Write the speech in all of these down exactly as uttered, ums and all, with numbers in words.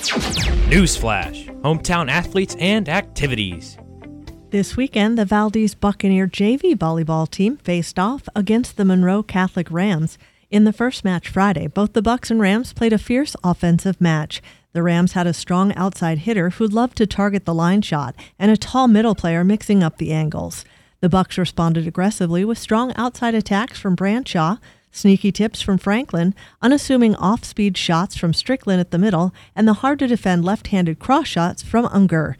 Newsflash: hometown athletes and activities. This weekend, the Valdez Buccaneer J V volleyball team faced off against the Monroe Catholic Rams. In the first match Friday, both the Bucs and Rams played a fierce offensive match. The Rams had a strong outside hitter who loved to target the line shot and a tall middle player mixing up the angles. The Bucs responded aggressively with strong outside attacks from Branshaw, sneaky tips from Franklin, unassuming off-speed shots from Strickland at the middle, and the hard-to-defend left-handed cross shots from Unger.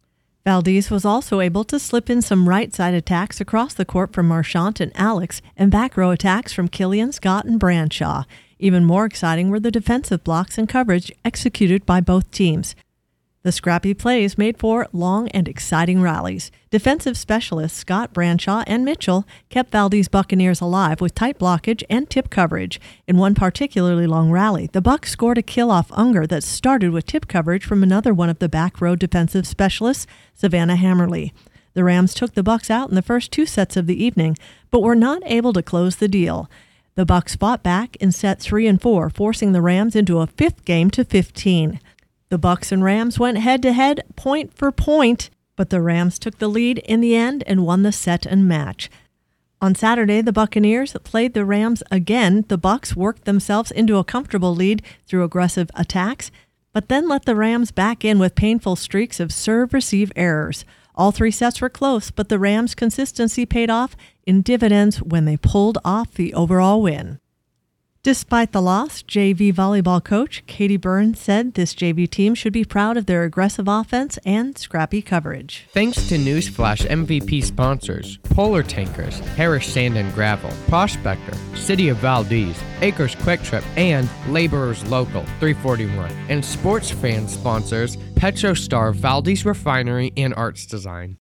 Valdez was also able to slip in some right-side attacks across the court from Marchant and Alex, and back row attacks from Killian, Scott, and Branshaw. Even more exciting were the defensive blocks and coverage executed by both teams. The scrappy plays made for long and exciting rallies. Defensive specialists Scott, Branshaw, and Mitchell kept Valdez Buccaneers alive with tight blockage and tip coverage. In one particularly long rally, the Bucs scored a kill off Unger that started with tip coverage from another one of the back row defensive specialists, Savannah Hammerly. The Rams took the Bucs out in the first two sets of the evening, but were not able to close the deal. The Bucs fought back in set three and four, forcing the Rams into a fifth game to fifteen. The Bucs and Rams went head-to-head, point for point, but the Rams took the lead in the end and won the set and match. On Saturday, the Buccaneers played the Rams again. The Bucs worked themselves into a comfortable lead through aggressive attacks, but then let the Rams back in with painful streaks of serve-receive errors. All three sets were close, but the Rams' consistency paid off in dividends when they pulled off the overall win. Despite the loss, J V volleyball coach Katie Burns said this J V team should be proud of their aggressive offense and scrappy coverage. Thanks to Newsflash M V P sponsors, Polar Tankers, Harris Sand and Gravel, Prospector, City of Valdez, Acres Quick Trip, and Laborers Local three forty-one. And sports fan sponsors, PetroStar, Valdez Refinery, and Arts Design.